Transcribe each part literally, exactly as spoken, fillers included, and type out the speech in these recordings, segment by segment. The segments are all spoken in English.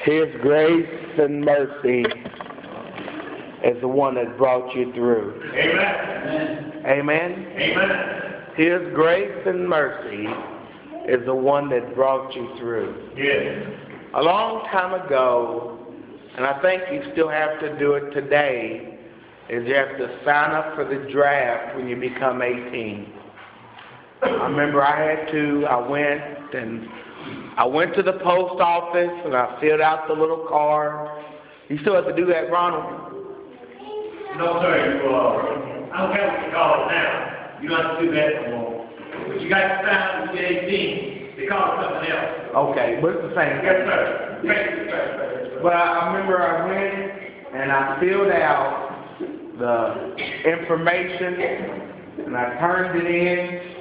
His grace and mercy is the one that brought you through. Amen. Amen? Amen. His grace and mercy is the one that brought you through. Yes. A long time ago, and I think you still have to do it today, is you have to sign up for the draft when you become eighteen. I remember I had to, I went and I went to the post office and I filled out the little card. You still have to do that, Ronald? No, sir. You, uh, I don't care what you call it now. You don't have to do that no more. But you got to sign when you get eighteen. They call it something else. Okay, but it's the same. Yes, sir. Yes, sir. But I remember I went and I filled out the information and I turned it in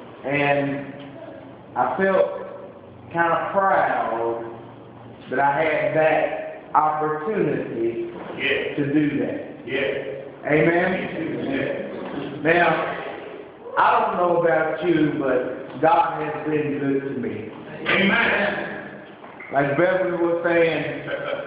and I felt kind of proud that I had that opportunity Yes. to do that. Yes. Amen? Yes. Now, I don't know about you, but God has been good to me. Amen. Like Beverly was saying,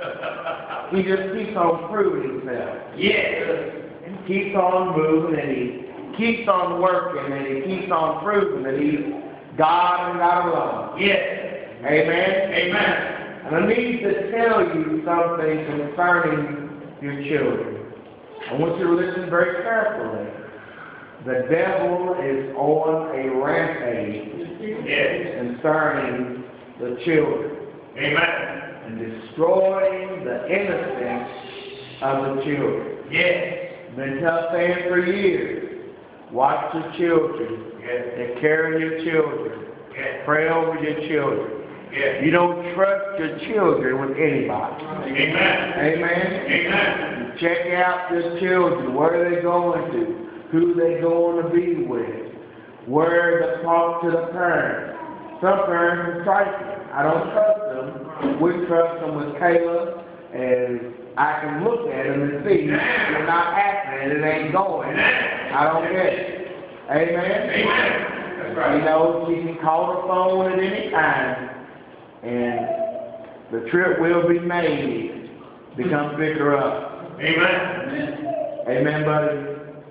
he just keeps on proving himself. Yes. He keeps on moving and he keeps on working and he keeps on proving that he's God and God alone. Yes. Amen? Amen. And I need to tell you something concerning your children. I want you to listen very carefully. The devil is on a rampage Yes. concerning the children Amen. and destroying the innocence of the children. Yes. Been tough saying for years. Watch your children. Yes. Take care of your children. Yes. Pray over your children. Yes. You don't trust your children with anybody. Amen. Amen? Amen. You check out your children. Where are they going to? Who they going to be with? Where to talk to the parents. Some parents are trifling. I don't trust them. We trust them with Caleb, and I can look at them and see they're not happening. It ain't going. I don't get it. Amen? Amen. That's right. You know, she can call the phone at any time, and the trip will be made to come pick her up. Amen. Amen, buddy?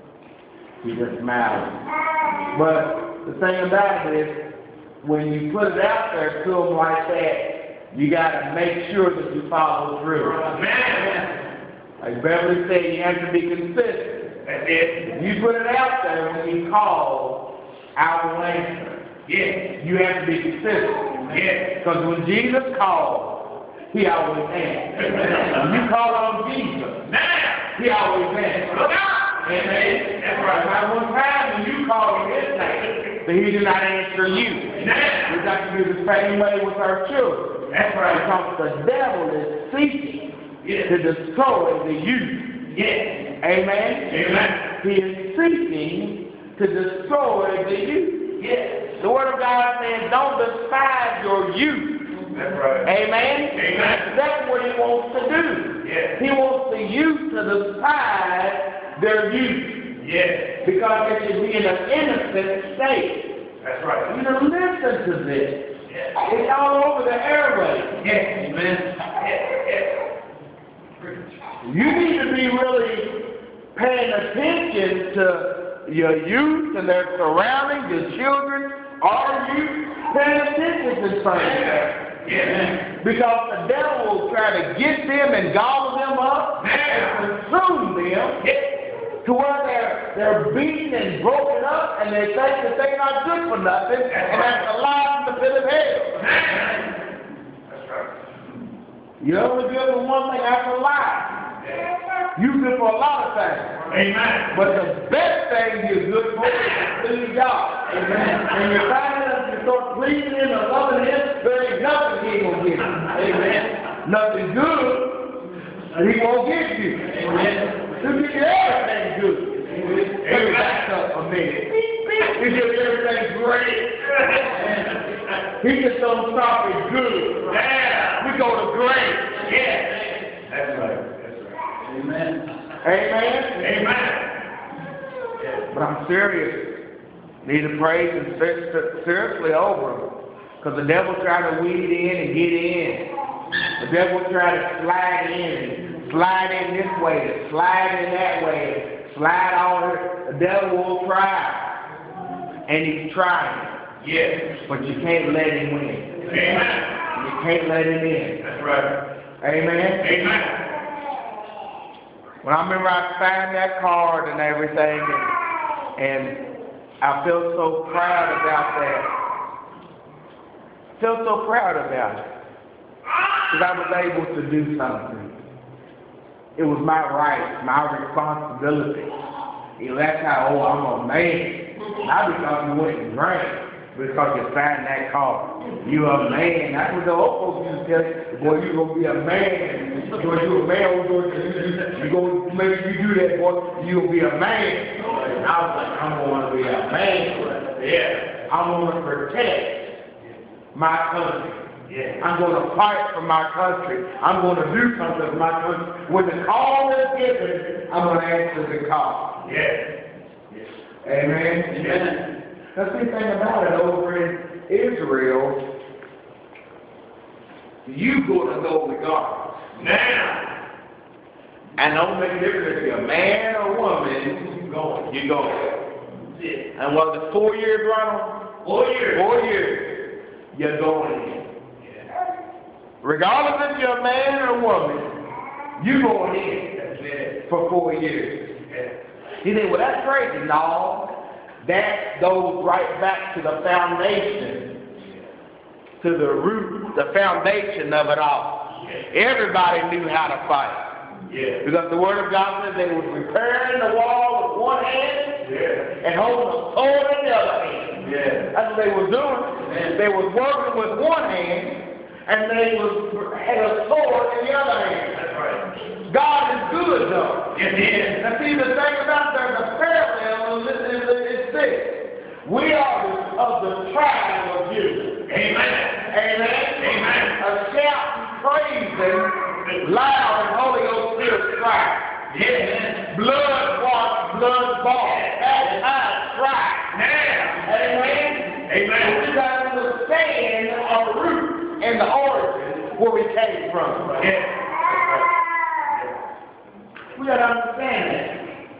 He just smiling. But the thing about it is, when you put it out there to them like that, you got to make sure that you follow through. Amen. Like Beverly said, you have to be consistent. That's it. If you put it out there, when you call, I will answer. Yes. You have to be consistent. Yes. Because when Jesus called, he always answers. When you call on Jesus, Now. he always answers. Look out. Amen. That's No right. matter what time when you call him his name, but he did not answer you. Now. We got to do the same way with our children. That's right. Because the devil is seeking Yes. to destroy the youth. Yes. Amen? Amen. He is seeking to destroy the youth. Yes. The Word of God says, don't despise your youth. That's right. Amen? Amen. That's what he wants to do. Yes. He wants the youth to despise their youth. Yes. Because they should be in an innocent state. That's right. You know, listen to this. Yes. It's all over the airways. Yes. Amen. Yes. Yes. You need to be really paying attention to your youth and their surroundings, your children. Are you paying attention to things? Yes. Because the devil will try to get them and gobble them up and consume them to where they're, they're beaten and broken up and they think that they're not good for nothing, and that's a lie from the pit of hell. That's right. You're only good for one thing, that's a lie. You're good for a lot of things. Amen. But the best thing you're good for is to please God. Amen. And you're finding that you start pleasing Him and loving Him, there ain't nothing He ain't going to give you. Amen. Nothing good He won't give you. Amen. He'll give you everything good. Let me back up a minute. He gives you everything great. He just don't stop at good. Yeah. We go to great. Yes. That's right. That's right. Amen. Amen. Amen. But I'm serious. Need to praise and ser- seriously over him. Because the devil trying to weed in and get in. The devil will try to slide in, slide in this way, slide in that way, slide on. The devil will try, and he's trying. Yes. But you can't let him win. Amen. You can't let him in. That's right. Amen. Amen. When I remember I signed that card and everything, and, and I felt so proud about that. I felt so proud about it. Because I was able to do something. It was my right, my responsibility. You know, that's how, oh, I'm a man. Not because you went and drank, because you signed that card. You a man. That's what the old folks used to tell you. Boy, you going to be a man. Boy, you a man. You're going to make you do that, boy. You going to be a man. And I was like, I'm going to be a man. Yeah. I'm going to protect my country. Yeah. I'm going to fight for my country. I'm going to do something for my country. When the call is given, I'm going to answer the call. Yeah. Amen. Amen. That's the thing about it over in Israel. You going to go regardless. Now. And don't make a difference if you're a man or a woman. You're going. You're going. Yeah. And was it four years, Ronald? Four years. Four years. You're going in. Regardless if you're a man or a woman, you're going in for four years. You think, well, that's crazy. No, that goes right back to the foundation, to the root, the foundation of it all. Everybody knew how to fight. Yeah. Because the Word of God says they was repairing the wall with one hand Yeah. and holding a sword in the other hand. Yeah. That's what they was doing. Amen. They was working with one hand and they was had a sword in the other hand. That's right. God is good though. Yes, He is. Now see, the thing about that, the parallel is, is, is this. We are the, of the tribe of Judah. Amen. Amen. Amen. A shout and praising loud and Holy Ghost filled tribe. Yes. Blood washed, blood bought. Baptized tribe. Now. Amen. Amen. We got to understand our root and the origin where we came from. Yes. We got to understand that.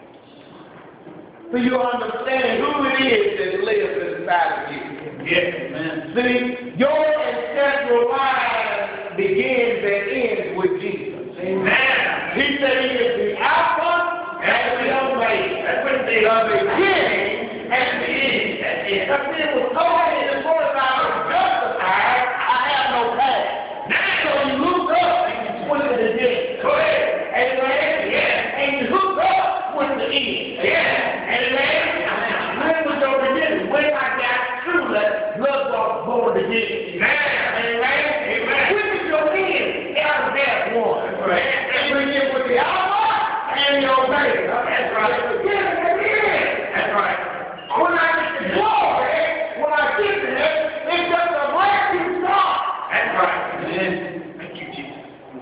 So you understand who it is that lives inside of you. Yes. Amen. See, your ancestral line begins and ends with Jesus. Amen. He said he is the Alpha and the Omega. That's what it The is. beginning and the end. That's it. Now see, it was told in the Word that I was justified, I have no past. So you look up and you swing at the end. Go ahead. Amen? Yeah. And you hook up with the end. Yeah. Amen? When was your beginning? When I got through that blood was born again. Now. Amen? Amen. When is your end? Out of that one. That's right. And we get with the Alpha and the Omega. That's right. The beginning and the end. That's right. When I get the glory, when I get there, it's just a brand new start. That's right. Amen. Thank you, Jesus.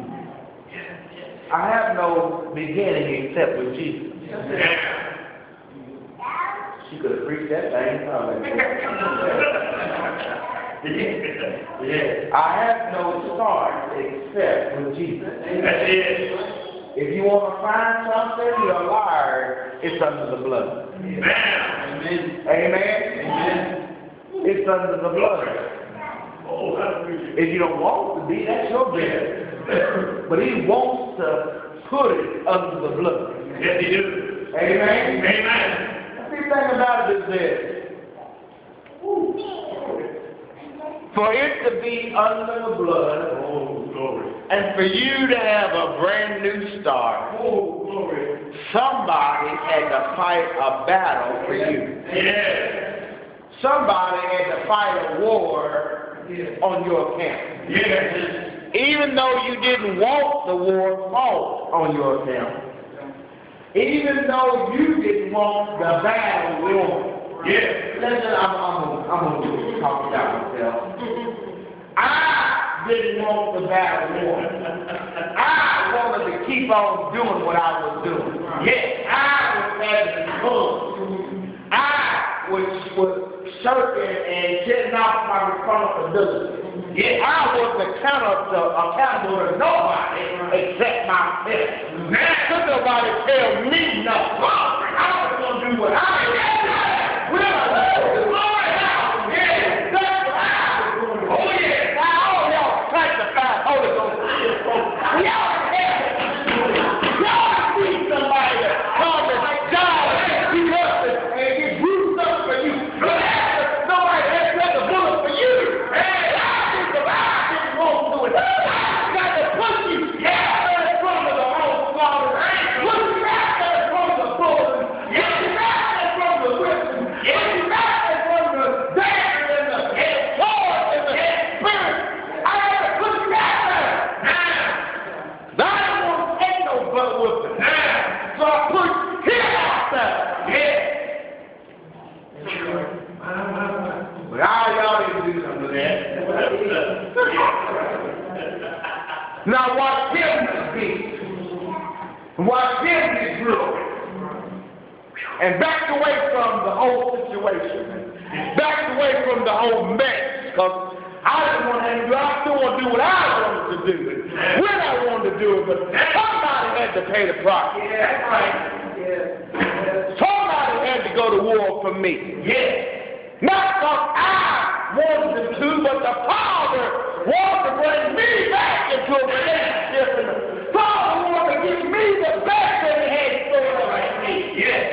I have no beginning except with Jesus. Now. She could have preached that thing. Yeah. I have no start except with Jesus. That's it. If you want to find something, you're a liar. It's under the blood. Now. Amen. Amen? Amen. It's under the blood. Oh, hallelujah. If you don't want to be, that's your business. But he wants to put it under the blood. Yes, He do. Amen? Amen. The thing about it is this. For it to be under the blood, Oh, glory. and for you to have a brand new start, Oh, glory. somebody had to fight a battle for you. Yes. Somebody had to fight a war on your account. Yes. Even though you didn't want the war fought on your account. Even though you didn't want the battle won. Yes. Listen, I'm, I'm, I'm going to talk about myself. I didn't want the battle won. I wanted to keep on doing what I was doing. Yes, I was having fun. I was, was church and, and getting off my responsibility. Yeah. I was accountable to, accountable to nobody except myself. Could nobody tell me no. I was going to do what I did. Well, I was the Lord out. Yeah, that's what I was going to do. Oh, yeah. Now, all y'all sanctified Holy Ghost is folks. Y'all have it. Y'all need somebody to come and die and beat up and, and get bruised up for you. But nobody has got a bullet for you. Hey, I didn't I didn't want to it. I got to put you out there in front of the whole slaughter. Put you out there in front of the bullet. Put you out there in front of the whipping. Put you out there in front of the dagger and the sword and the spirit. I got to put you out there. I don't want to take no butt whipping. So I put him out there. Yeah. But all y'all didn't do some of that. Now watch him get beat. Watch him get bruised. And back away from the whole situation. Back away from the whole mess. Because I didn't want to do I still want to do what I wanted to do. When I wanted to do it. But somebody had to pay the price. Yeah, that's right. Somebody had to go to war for me. Yeah. Not because I wanted to, but the Father wanted to bring me back into a relationship. And the Father wanted to give me the best that He had stored up for me. Yeah.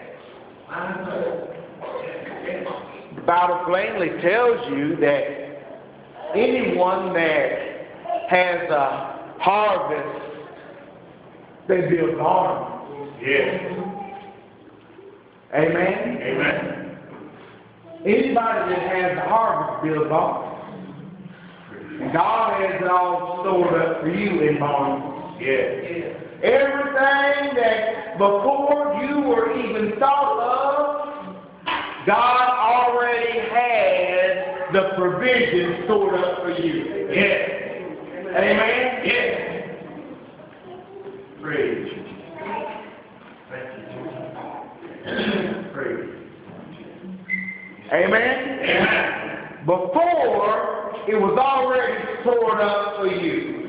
The Bible plainly tells you that anyone that has a harvest, they build barns. Yeah. Amen? Amen. Anybody that has a harvest builds barns. And God has it all stored up for you in barns. Yeah. Everything that before you were even thought of, God already had the provision stored up for you. Yeah. Amen? Yeah. Praise. Thank you. Praise. Amen? Amen. Before, it was already stored up for you.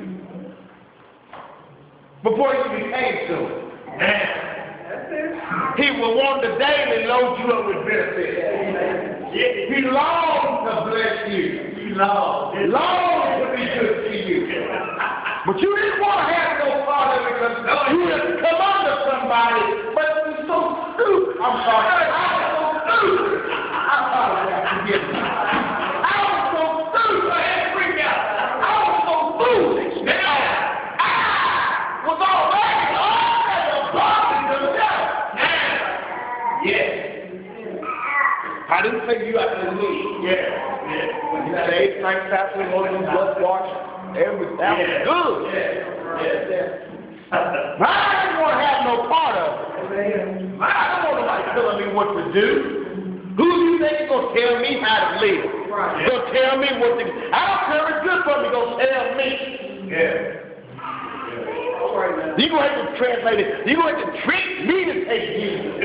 Before you became to it. Amen. He will want to daily load you up with benefits. Yeah. He longs to bless you. He loves. Longs to be good to you. But you didn't want to have no part of it because you had come under somebody, but you're so stupid. I'm sorry. I was so stupid. I apologize. Forgive me. I was so stupid. I had to freak out. I was so foolish. Now, I was already already above the devil. Yes. I didn't take you out of the league. Yeah. Yeah. You saved, thanks, after the blood wash. Everything. That was good. Yeah. Yeah. But I didn't want to have no part of it. I don't want nobody telling me what to do. Who do you think is going to tell me how to live? Right. Going to tell me what to do? I don't care if it's good for me. Going to tell me. Yeah. You going to have to translate it. You going to have to trick me to take Jesus.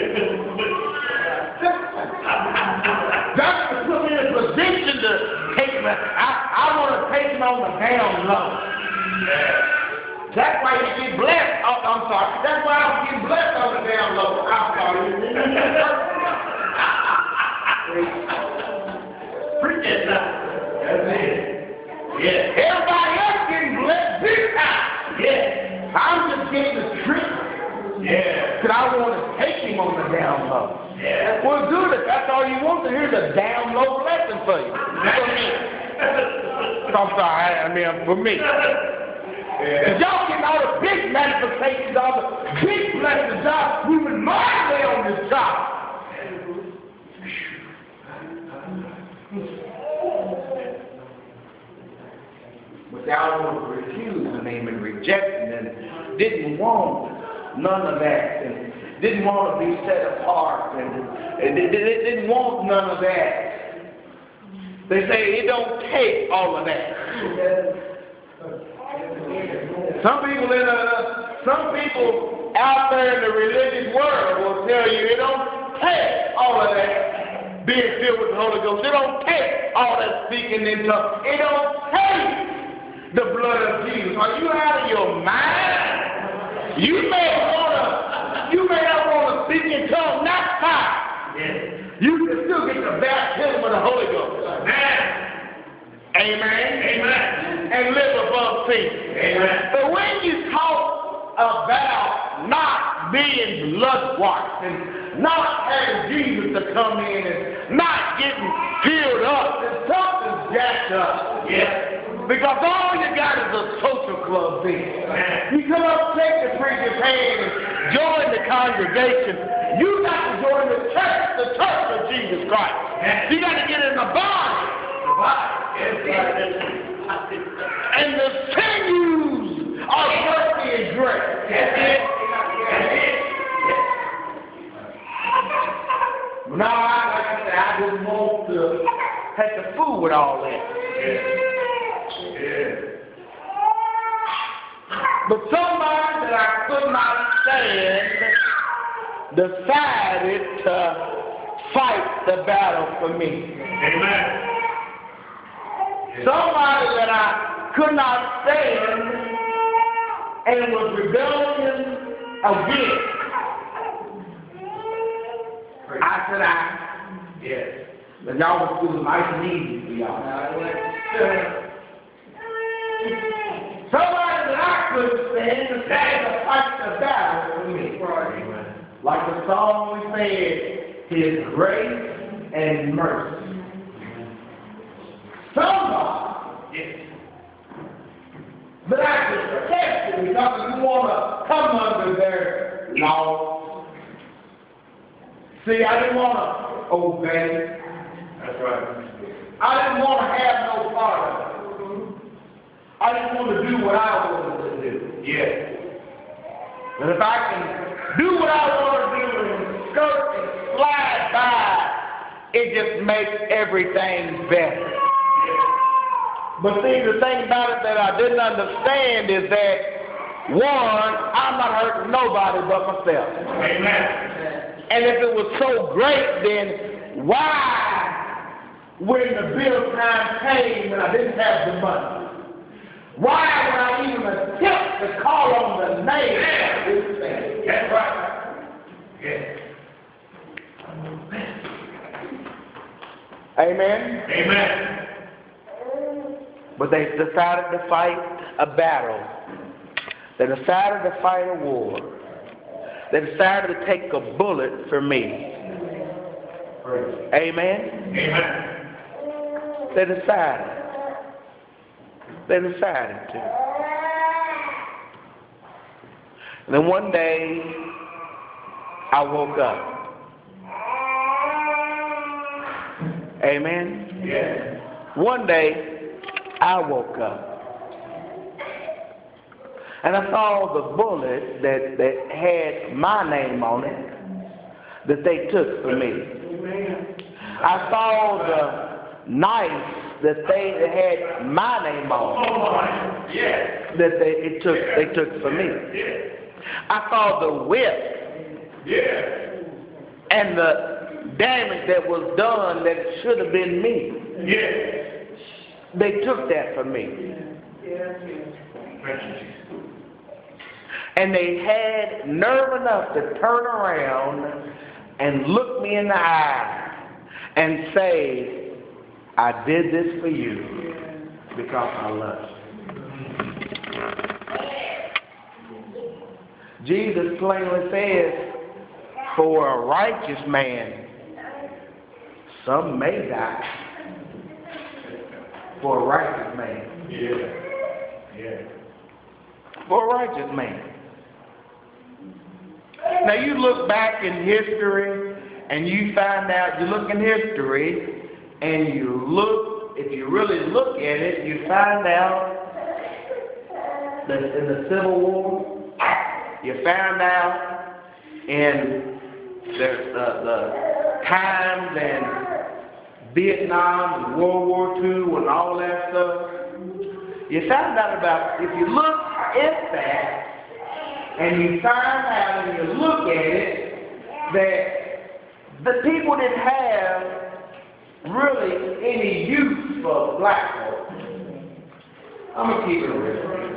That's to put me in a position to take him. I, I want to take him on the down low. Yeah. That's why you get blessed. Oh, I'm sorry. That's why I'm getting blessed on the down low. I'm sorry. Preach that now. That's it. Yeah. Everybody else getting blessed big time. Yeah. I'm just getting the trick. Yeah. Because I want to take him on the down low. Yeah. Well, good. If that's all you want to hear, the down low blessing for you. For me. I'm sorry. I mean, for me. Yeah. Y'all getting all the big manifestations, all the big blessings. Y'all moving my way on this job. But y'all was refusing him and rejecting and didn't want none of that and didn't want to be set apart and, and they, they didn't want none of that. They say it don't take all of that. Some people in a, some people out there in the religious world will tell you it don't take all of that. being filled with the Holy Ghost. It don't take all that speaking in tongues. It don't take the blood of Jesus. Are you out of your mind? You may wanna, you may not want to speak in tongues, not fire. Yes. You can still get the baptism of the Holy Ghost. Amen. Amen. Amen. And live above sin. Amen. But when you talk about not being blood washed and not having Jesus to come in and not getting filled up, then something's jacked up. Yes. Because all you got is a social club thing. You come up, take the preacher's hand and join the congregation. You got to join the church, the church of Jesus Christ. You got to get in the body. The body. And the sinews are mercy and grace. Now, I, like I said, I didn't want to have to fool with all that. Yeah. But somebody that I could not stand decided to fight the battle for me. Amen. Somebody that I could not stand and was rebellion against. I said, I, yes. But y'all was doing nice and easy for y'all. Somebody that I couldn't stand decided to fight the battle for me. Right. Like the song we said, His grace and mercy. Somebody yes. that I could protect it because we want to come under their law. See, I didn't want to obey. That's right. I didn't want to have no part of it. I didn't want to do what I wanted to do. Yes. But if I can do what I want to do and skirt and slide by, it just makes everything better. Yes. But see, the thing about it that I didn't understand is that, one, I'm not hurting nobody but myself. Amen. And if it was so great, then why, when the bill time came and I didn't have the money, why would I even attempt to call on the name of this thing? That's right. Yes. Amen? Amen. But they decided to fight a battle. They decided to fight a war. They decided to take a bullet for me. Amen? Amen. They decided. They decided to. And then one day, I woke up. Amen? Yes. One day, I woke up. And I saw the bullet that, that had my name on it that they took for me. I saw the knife that they had my name on that they it took they took for me. I saw the whip and the damage that was done that should have been me. They took that for me. And they had nerve enough to turn around and look me in the eye and say, I did this for you because I love you. Jesus plainly says, for a righteous man, some may die. For a righteous man. Yeah. Yeah. For a righteous man. Now you look back in history and you find out, you look in history and you look, if you really look at it, you find out that in the Civil War, you found out in the, the, the times in Vietnam and World War Two and all that stuff, you found out about, if you look at that, and you find out and you look at it, that the people didn't have really any use for black folks. I'm going to keep it real.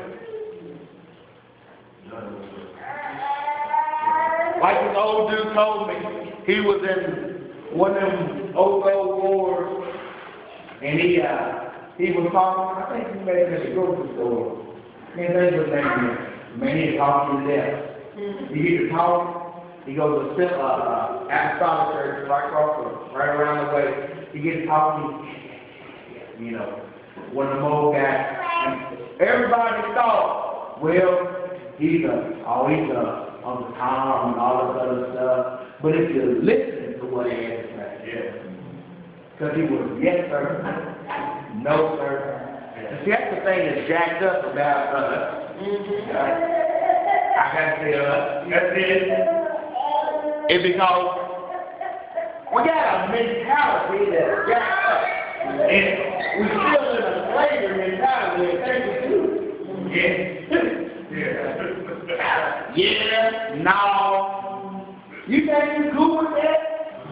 Like this old dude told me, he was in one of them old, old wars, and he, uh, he was talking, I think he made it in the grocery store. Can't think of his name. Man, he talking to death. He get to talk, he goes to still, uh, uh, Apostolic Church, right across the, right around the way. He gets talking, you know, one of the old guys. And everybody thought, well, he's a, oh, he's a, on the Tom and all this other stuff. But if you listen to what he had to say, yeah. Because he was, yes, sir, no, sir. And see, that's the thing that's jacked up about us. Mm-hmm. Uh, I gotta say us. That's it. It's because we got a mentality that's jacked up. And we still in a slavery mentality, I think we do. Yeah. Yeah. Yeah, no. You think you cool with that?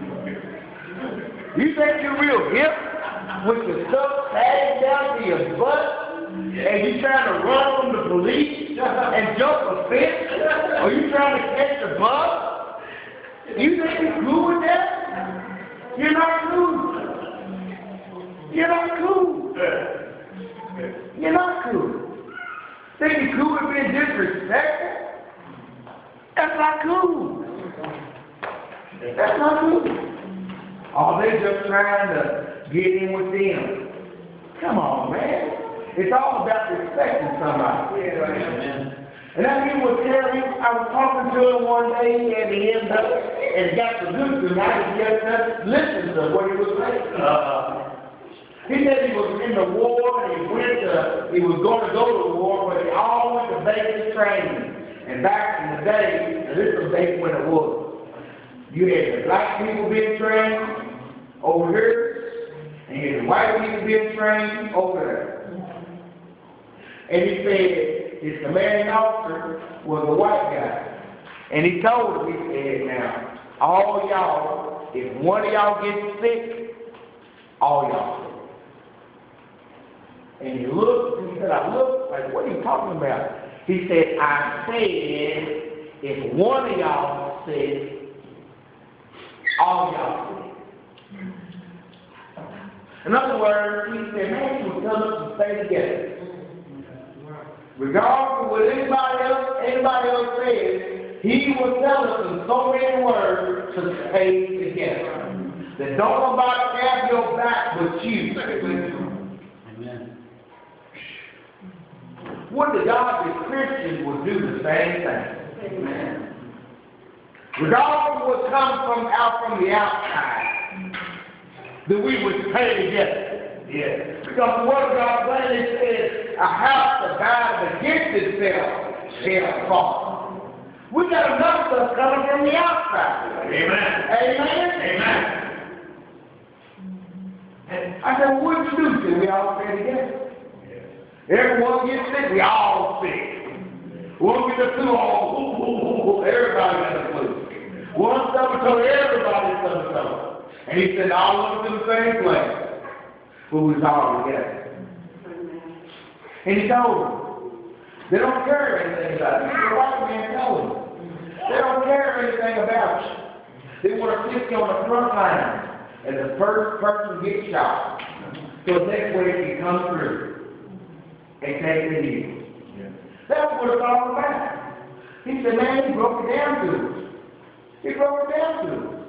You think you're real hip with your stuff sagging down to your butt and you trying to run from the police and jump a fence? Or you trying to catch a bus? You think you're cool with that? You're not cool. You're not cool. You're not cool. Think you're cool with being disrespectful? That's not cool. That's not cool. Oh, they just trying to get in with them. Come on, man. It's all about respecting somebody. Yeah, right. And I mean, was telling him, I was talking to him one day, and he ended up, and got the good to me. I didn't just listen to what he was saying. Uh, he said he was in the war, and he went to, he was going to go to the war, but he all went to basic training. And back in the day, and this was back when it was, you had the black people being trained over here, and you had the white people being trained over there. And he said his commanding officer was a white guy. And he told him, he said, now, all y'all, if one of y'all gets sick, all y'all sick. And he looked, and he said, I looked, like, what are you talking about? He said, I said, if one of y'all sick, all y'all sick. In other words, he said, man, he was telling us to stay together. Regardless of what anybody else, anybody else says, he was telling us in so many words to stay together. That don't nobody have your back but you. Amen. What the godly Christians would do the same thing. Amen. Regardless of what comes from out from the outside, that we would stay together. Yeah. Because the word of God plainly says, a house divided against itself shall fall. We got enough stuff coming from the outside. Amen. Amen. Amen. I said, well, what you do? Said, we all stay together. Everyone gets sick, we all sick. One gets the flu, all, everybody got the flu. One stomach told everybody stomach told. And he said, all of us in the same place. But we was all together. And he told them, they don't care anything about you. The white man told them, they don't care anything about you. They want to stick you on the front line and the first person gets shot. So that way it can come through. And take the news. Yeah. That's what it's all about. He said, man, he broke it down to us. He broke it down to us.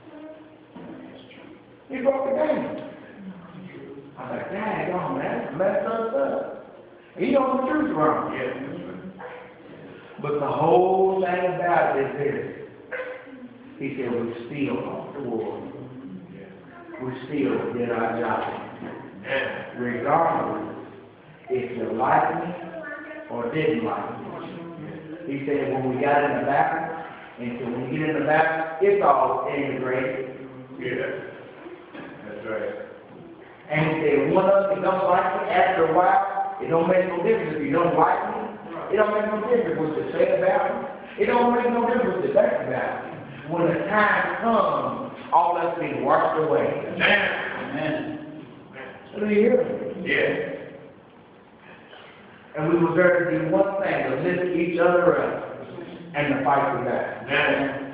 He broke it down. I was like, dang, oh man, that's messed up stuff. He knows the truth wrong. Yeah. But the whole thing about it is this. He said, we still off the war. Yeah. We still did our job. Yeah. Regardless if you liked me or didn't like me. He said when we got in the battle, and so when you get in the battle, it's all integrated. Yeah, that's right. And he said one of us that don't like me, after a while, it don't make no difference if you don't like me. It don't make no difference what you say about me. It don't make no difference what you think about me. When the time comes all that's being washed away. Amen. Do you hear me? Yes. And we were there to do one thing, to lift each other up and to fight for that. Amen.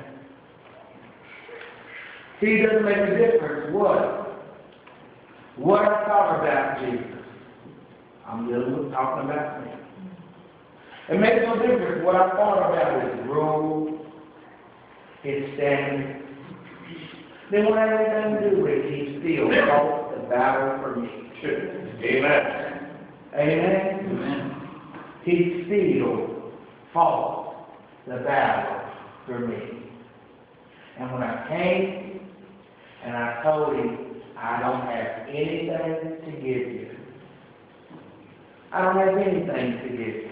See, it doesn't make a difference what? What I thought about Jesus. I'm just talking about me. It makes no difference what I thought about his rule, his standing. Then when I had anything to do with it, he still fought the battle for me. Amen. Amen? Amen. He still fought the battle for me. And when I came and I told him, I don't have anything to give you. I don't have anything to give you.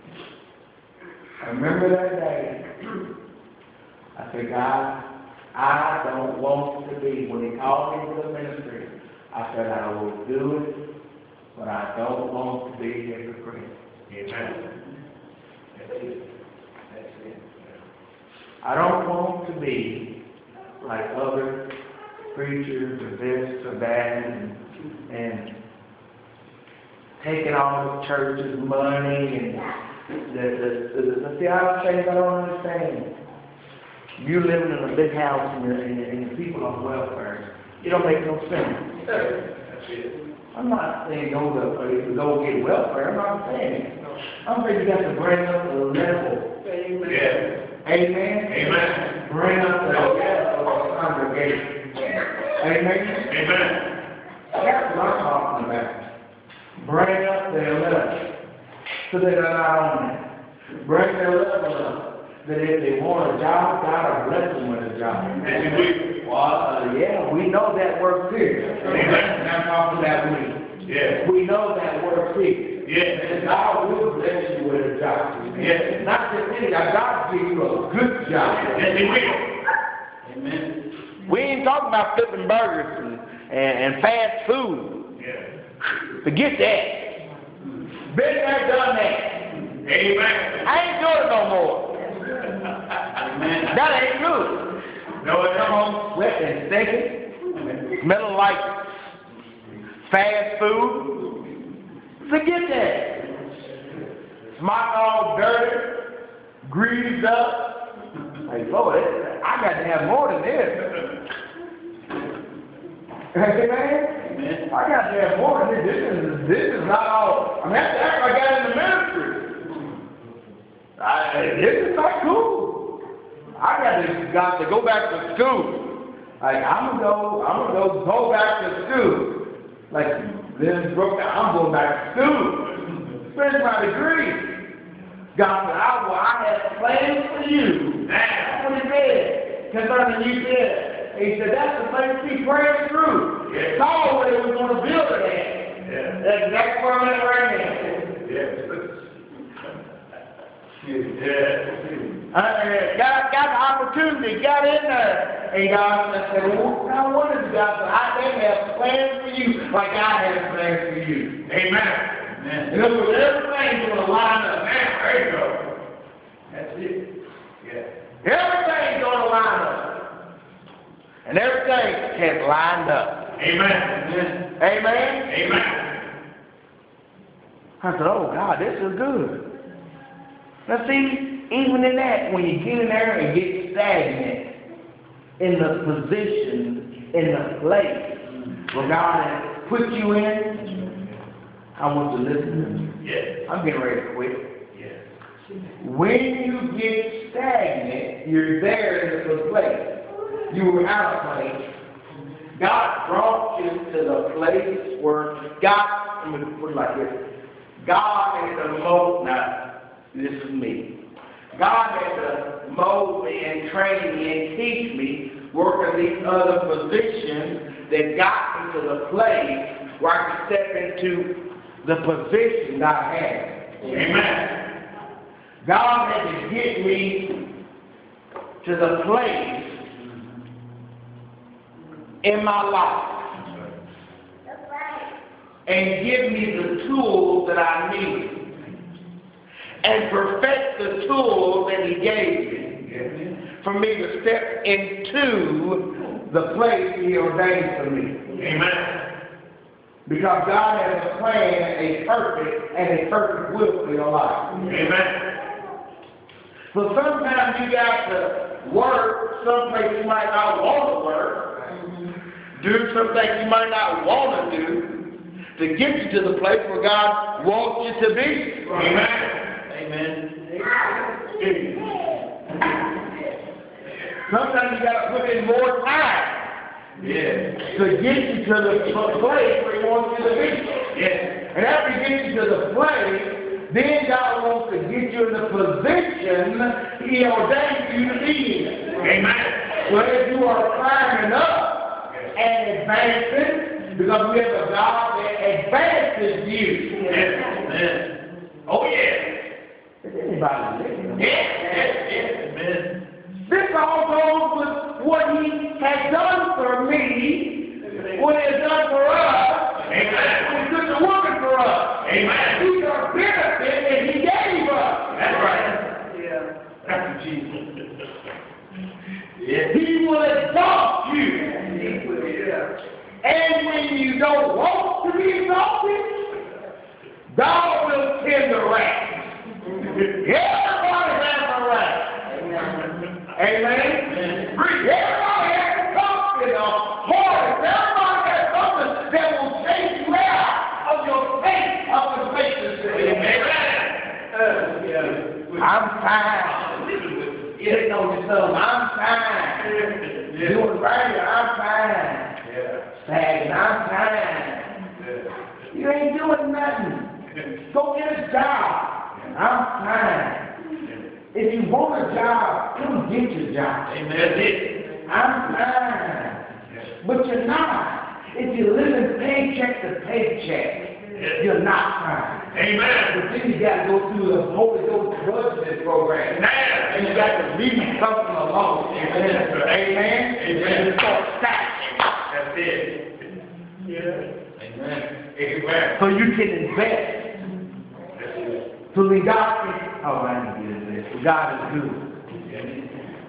I remember that day. I said, God, I don't want to be, when he called me to the ministry, I said, I will do it, but I don't want to be a hypocrite. Amen. That's it. That's it. I don't want to be like other preachers or this or that and, and taking all the church's money and the, the, the, the theology things I don't understand. You living in a big house and, you're, and, and your people on welfare. It don't make no sense. That's it. I'm not saying go to uh, go get welfare. I'm not saying it. I'm saying you got to bring up the level. Amen. Yeah. Amen. Amen. Bring up the level of the congregation. Amen. Amen. That's what I'm talking about. Bring up their level so that they're not on it. Bring their level up. That if they want a job, God will bless them with a job. Yes, He will. Well, uh, yeah, we know that works here. Amen. I'm talking about me. Yes. We know that works here. Yes. And God will bless you with a job. Yes. Not just any job, God will give you a good job. Yes, He will. Amen. We ain't talking about flipping burgers and, and, and fast food. Yes. Forget that. Been there, done that. Amen. I ain't doing it no more. Amen. That ain't good. No, it Come ain't. home sweating and stinking, smelling like fast food. Forget that. Smelling all dirty, greased up. Hey, Lord, I got to have more than this. Hey, man, I got to have more than this. This is, this is not all. I mean, that's that's what I got in the ministry. I, this is not cool. I got to got to go back to school. Like I'm gonna go, I'm gonna go go back to school. Like Lynn Brooke, I'm going back to school. Finish my degree. God said, I, will, I have plans for you. That's what he said concerning you there. He said that's the place he prayed through. It's always was going to build it at. Yeah. That's exactly where I'm at right now. Yes. Yeah. Uh, God got the opportunity, got in there, and God said, well, I wanted to God, but I may have plans for you, like I have plans for you. Amen. Amen. In other words, everything's going to line up. Now, there you go. That's it. Yeah. Everything's going to line up. And everything has lined up. Amen. Amen. Amen? Amen. I said, oh, God, this is good. Now, see, even in that, when you get in there and get stagnant in the position, in the place where God has put you in, I want you to listen to me. Yes. I'm getting ready to quit. Yes. When you get stagnant, you're there in the place. You were out of place. God brought you to the place where God, let me put it like this. God is the most, now, this is me. God had to mold me and train me and teach me, work in these other positions that got me to the place where I could step into the position God had. Amen. God had to get me to the place in my life and give me the tools that I need. And perfect the tools that he gave me for me to step into the place He ordained for me. Amen. Because God has a plan, a perfect, and a perfect will for your life. Amen. So sometimes you got to work someplace you might not want to work, do some things you might not want to do, to get you to the place where God wants you to be. Amen. Amen. Sometimes you got to put in more time. Yes. To get you to the place where He wants you to be. Yes. And after He gets you to the place, then God wants to get you in the position He ordained you to be in. Amen. Well, if you are climbing up and advancing, because we have a God that advances you. Yes. Amen. Oh, yes. Is anybody listening? Yes. Yes. Yes. Amen. This all goes with what He has done for me, what He has done for us, Amen. what He took to working for us. Amen. These are benefits that He gave us. That's right. Yeah. Thank you, Jesus. Yes. He will exalt you. Yeah. And when you don't want to be exalted, God will tend the wrath. Everybody has a wrath. Amen. Amen. Everybody has something, a horse. Everybody has something that will take you out of your faith, of the faith. Amen. Uh, yeah. I'm fine. Sitting on your thumb. I'm fine. Yeah. Doing right. I'm fine. Yeah. Sagging. I'm fine. Yeah. You ain't doing nothing. Go get a job. I'm fine. If you want a job, come get your job. Amen. I'm fine. But you're not. If you're living paycheck to paycheck, you're not fine. Amen. But then you got to go through the Holy Ghost budgeting program. Amen. And you got to leave something alone. Amen. Amen. Amen. And start stacking. That's it. Yeah. Amen. Amen. So you can invest. So when God can, oh, I need to get this. God is good.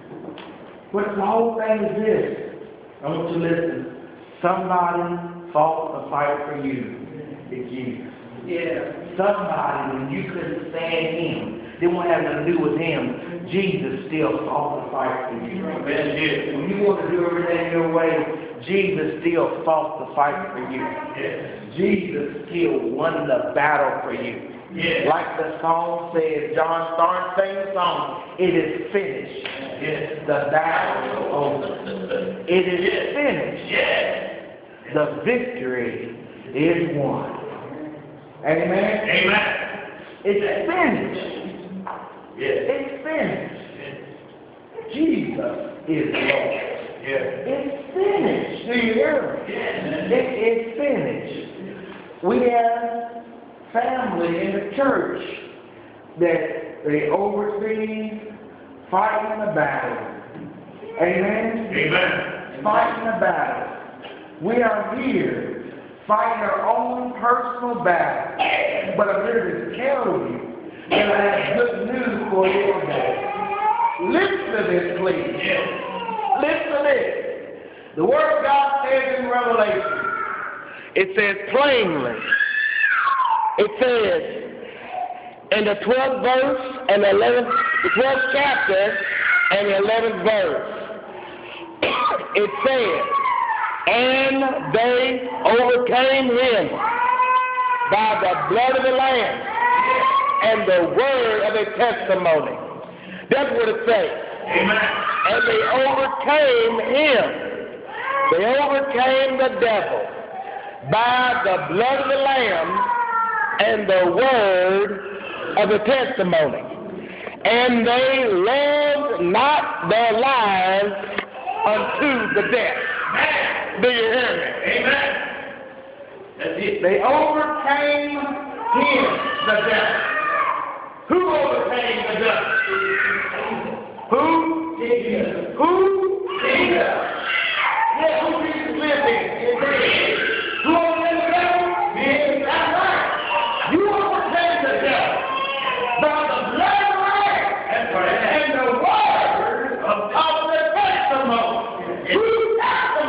But the whole thing is this. I want you to listen. Somebody fought the fight for you. It's Jesus. Yeah. Somebody, when you couldn't stand Him, didn't want to have nothing to do with Him, Jesus still fought the fight for you. That's it. When you want to do everything your way, Jesus still fought the fight for you. Yes. Jesus still won the battle for you. Yes. Like the song says, John Starnes sang the song, it is finished. Yes. The battle is over. It is finished. Yes. The victory is won. Amen? Amen. It's finished. Yes. It's finished. Jesus is Lord. Yes. It's finished. Do you hear me? Yes. It is finished. We have family in the church that they oversee fighting the battle. Amen? Amen. Fighting the battle. We are here fighting our own personal battle. But I'm here to tell you that I have good news for you today. Listen to this, please. Yes. Listen to this. The Word of God says in Revelation, it says plainly, it says in the twelfth verse and the eleventh, the twelfth chapter and the eleventh verse, it says, and they overcame him by the blood of the Lamb and the word of their testimony. That's what it says. Amen. And they overcame him. They overcame the devil by the blood of the Lamb and the word of the testimony. And they loved not their lives unto the death. Amen. Do you hear me? Amen. That's it. They overcame him, the devil. Who overcame the devil? Who? Jesus. Who? Jesus. Yeah, who Jesus lived in? Who overcame the devil? Jesus. That's right. You overcame the devil by the blood of the Lamb That's right. and the word of the testimony. Who testimony?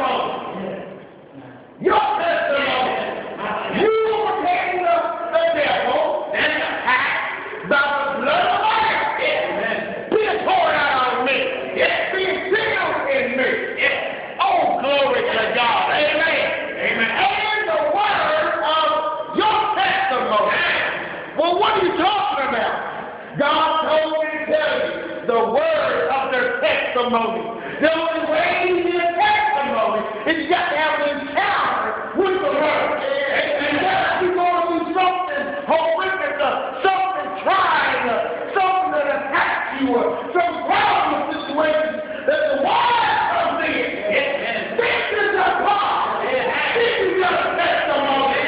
the word of their testimony. The only way you get a testimony is you got to have an encounter with the word. And that's you going through something horrific, uh, something trying, uh, something that attacks you, uh, some problem situation that the word comes in. This is a God. This is your testimony.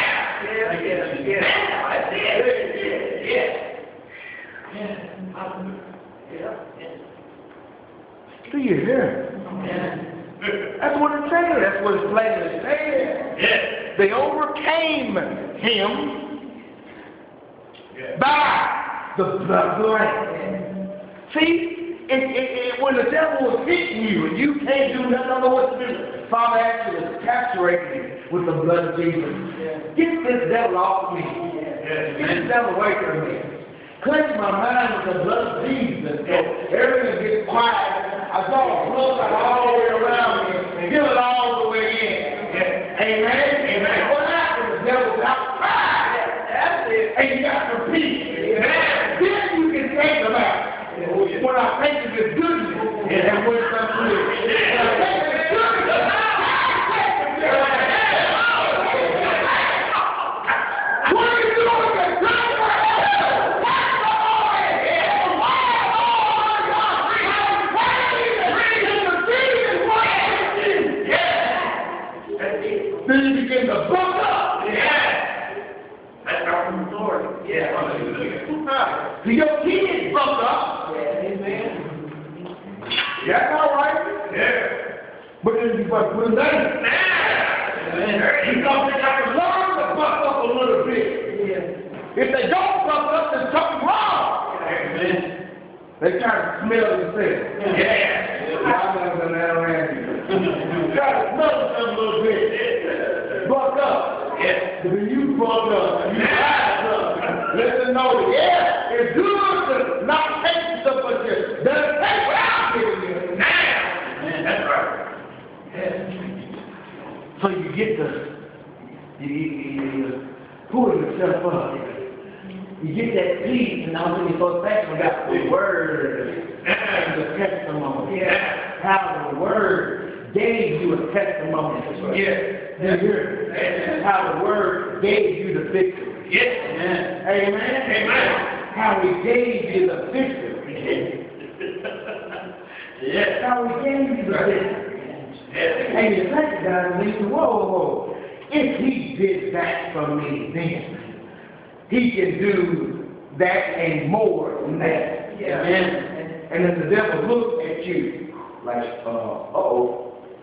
Do you hear? That's what it's saying. That's what it's plainly saying. Yes. They overcame him by the blood of the Lamb. See, it, it, it, when the devil was hitting you and you can't do nothing, don't know what to do, Father actually is saturating you with the blood of Jesus. Get this devil off me. Get this devil away from me. Cleanse my mind with the blood of Jesus. So everything gets quiet. I saw blood all the way around me and give it all the way in. Amen? Amen. What happened? The devil's outside. That's it. And you got some peace. Amen. Then you can think about it. When I think of his goodness and when it's untrue. When I think of his goodness, what are you doing? Then you begin to buck up. Yeah. That's our story. Yeah. So your kids buck up. Yeah. Amen. That's all right. Yeah. But then you buck with them. Yeah. Because they got to learn to buck up a little bit. Yeah. If they don't buck up, there's something wrong. Amen. They try to smell themselves. Yeah. Y'all never been that around. Try to smell themselves a little bit. Buck up. Yeah. But when you buck up, you rise up. Let them know that, yeah, it's good to not take stuff but just better take what I'm giving you. Now. That's right. Yeah. So you get the, you, you, you pull yourself up. You get that peace, and now when you start thinking about the word and the testimony. Yeah. How the word gave you a testimony. Yeah. You hear it? How the word gave you the victory. Yeah. Amen. Amen. How he gave you the victory. Yeah. How he gave you the victory. Yeah. And you think about it and you say, whoa, whoa, whoa. If he did that for me then, he can do that and more than that. Yeah. And, and then the devil looks at you like, uh, uh-oh.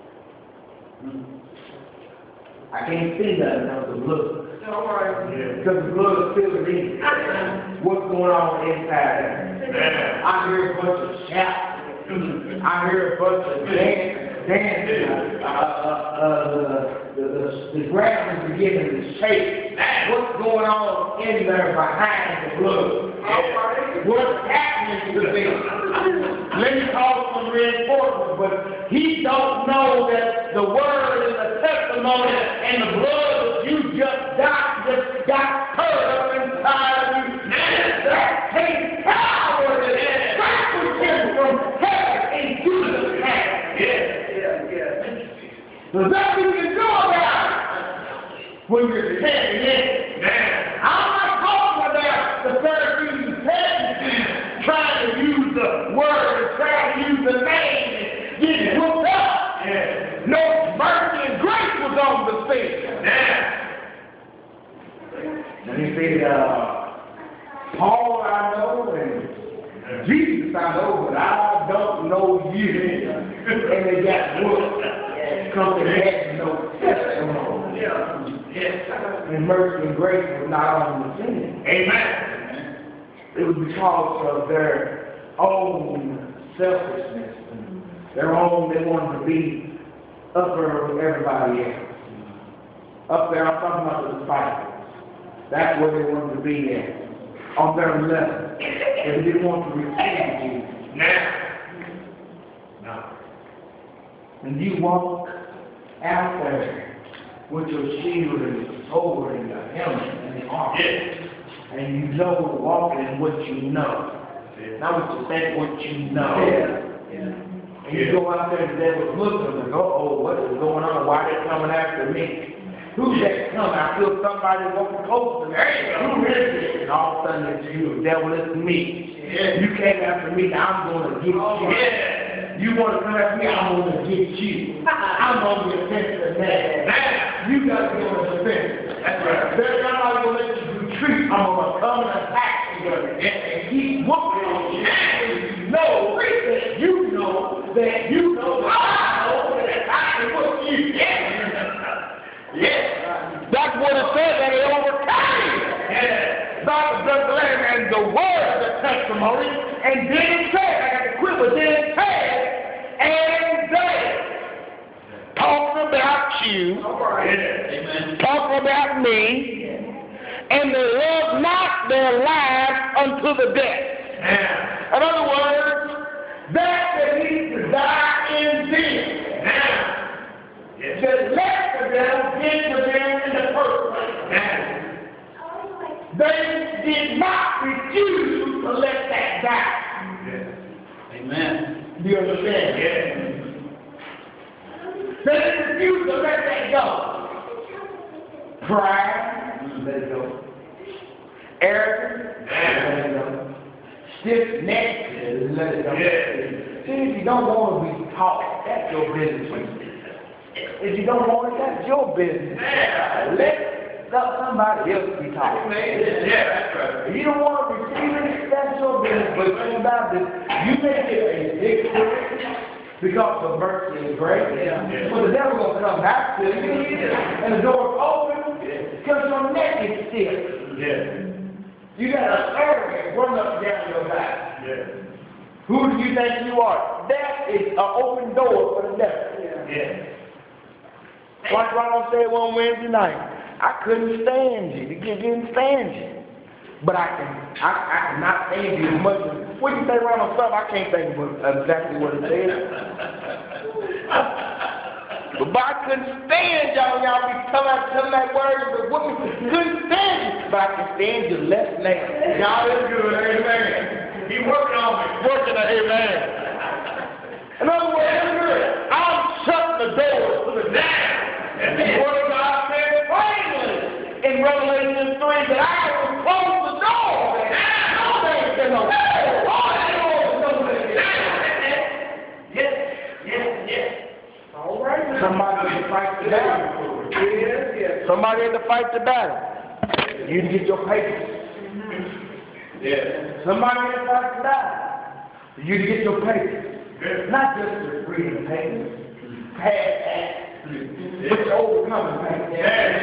I can't see nothing because of the blood. All right. Yeah. Because the blood is still in. What's going on inside there? I hear a bunch of shouting. I hear a bunch of dancing. dancing. Uh, uh, uh, the, the, the ground is beginning to shake. What's going on in there behind the blood? What's happening to them? Let me call some reinforcements, but he don't know that the word and the testimony and the blood that you just got just got stirred up inside of you. That takes power that travels him from heaven in Jesus' name. Yeah. Yeah. Yeah. So that's what you can do about it when you're standing in. I'm not talking about the Pharisees and Sadducees trying to use the word and trying to use the name and getting hooked up. Yeah. No, mercy and grace was on the scene. Yeah. And he said, uh, Paul I know and Jesus I know, but I don't know you. And they got whooped because they had no testimony. Yeah. Yeah. And mercy and grace was not on the scene. Amen. It was because of their own selfishness and their own, they wanted to be up there with everybody else. Up there, I'm talking about the disciples. That's where they wanted to be at, on their level. And they didn't want to receive Jesus. Now. No. And you walk out there with your shield and your sword and your helmet and your armor. Yes. And you know walking in what you know. Not what you think, what you know. Yeah. And you go out there today with Muslims and go, oh, what is going on? Why are they coming after me? Who's that coming? I feel somebody walking close to me. Hey, who is it? And all of a sudden it's you. The devil, it's me. Yeah. You came after me, now I'm going to get you. Yeah. You want to come after me, I'm going to get you. I'm on the offensive now. Now, you got to be on the defense. That's right. There's nobody going to let you retreat. I'm going to come and attack you and keep whooping on you. And you know that you know that you know that I know that I can whoop you. Yeah. Yes, that's what it says, that it overcame. Yes. By the blood of the Lamb and the word of the testimony. And then it said, I got the quick, but then it said, and they, talking about you, yes. Talking about me, yes. And they love not their lives unto the death. Yes. In other words, that that needs to die in sin. Yes. Yes. That left the devil get to them in the first place. Yes. They did not refuse to let that die. Yes. Amen. Do you understand? Yes. They refused to let that go. Pride, let it go. Arrogance, let it go. Stiff neck, let it go. Yes. See, if you don't want to be taught, that's your business. If you don't want it, that's your business. Yeah. Let somebody else be taught. Yeah, that's right. If you don't want to receive it, that's your business. But think about this. You may get a victory because of mercy and grace. Yeah. Yeah. But the devil going to come back to you. Yeah. And the door open because your neck is stiff. Yeah. You got a servant run up and down your back. Yeah. Who do you think you are? That is an open door for the devil. Yeah. Yeah. Like Ronald said one Wednesday night, I couldn't stand you. You didn't stand you. But I can, I, I cannot stand you as much as, what did you say, Ronald? Something I can't think of exactly what it said. But I couldn't stand y'all. Y'all be telling, telling that word, but what me couldn't stand you. But I can stand you less now. Y'all is good, amen. He working on me. Working on, amen. In other words, it's good. I'm shutting the doors to the down. And the word of God said plainly in Revelation three that I will close the door. No man can open it. All that door is open again. Yes, yes, yes. All right. Somebody had to fight the battle. Yes, yes. Somebody had to fight the battle. You didn't get your papers. Yes. Somebody had to fight the battle. You didn't get your papers. Yes. Not just the freedom papers. Past acts. But you're overcoming pain.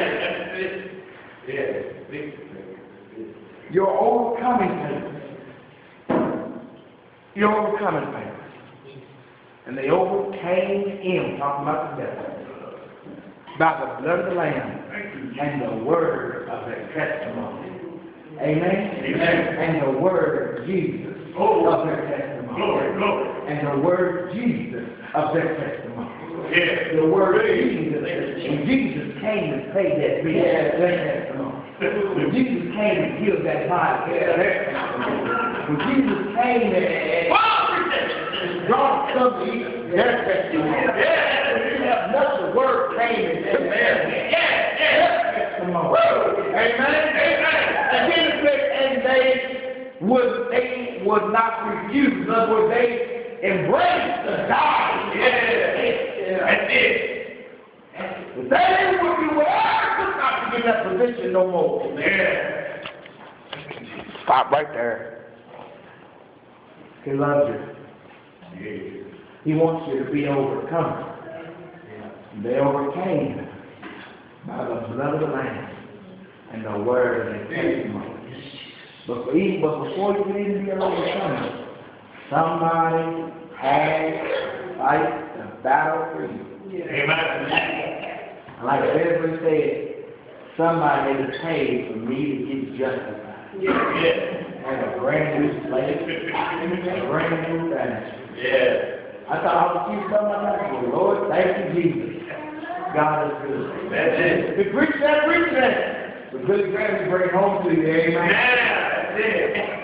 Yeah. You're overcoming pain. You're overcoming pain. And they overcame him, talking about the devil, by the blood of the Lamb and the word of their testimony. Amen? Amen. And the word of Jesus of their testimony. Glory, glory. And the word Jesus of their testimony. Yeah. The word Jesus, when Jesus came and paid that bill, yeah. Their testimony. When Jesus came and healed that body, yeah. Their testimony. When Jesus came and brought some to eat, their testimony. Yeah. Another word came and took their yeah. Yeah. Their testimony. Amen. Amen. And then it said, and they would they would not refuse. In other words, they embraced the God. Yeah. That's it. They would do whatever not to get that position no more. Yeah. Stop right there. He loves you. Yeah. He wants you to be overcome. Yeah. They overcame by the blood of the Lamb and the word of their testimony. But, for even, but before you can even be an overcomer, somebody had to fight the battle for you. Amen. Like Ezra said, somebody had to pay for me to get justified. Yeah. And a brand new slave, a brand new family. Yeah. I thought I would keep something like that. Well, Lord, thank you, Jesus. God is good. That's it. We preach that, preach that. But Billy Graham will bring home to you, amen. Yeah, that's it.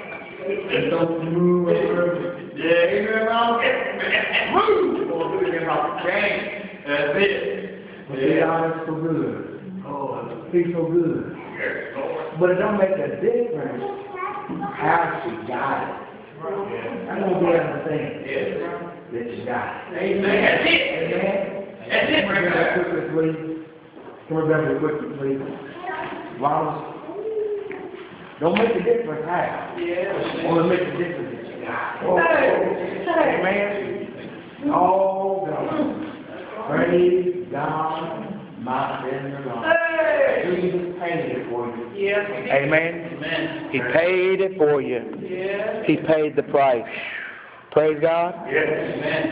And don't move over. Yeah, amen, Mom. Move! Boy, look at him off the chain. That's it. But see, God is so good. Oh, He's so good. yes, Lord. But it don't make a difference how she got it. Yeah. I don't get anything Yes. that you got it. Amen. That's it. Amen. That's it, Come right here there. quickly, please. Come here very quickly, please. Wallace, don't make a difference how. Yeah. Only make a difference that you got. Oh, Hey. amen. Oh, God. Praise God. My sinner gone. Hey. Jesus paid it for you. Yeah. Amen. Amen. He paid it for you. Yeah. He paid the price. Praise God. Yes. Amen.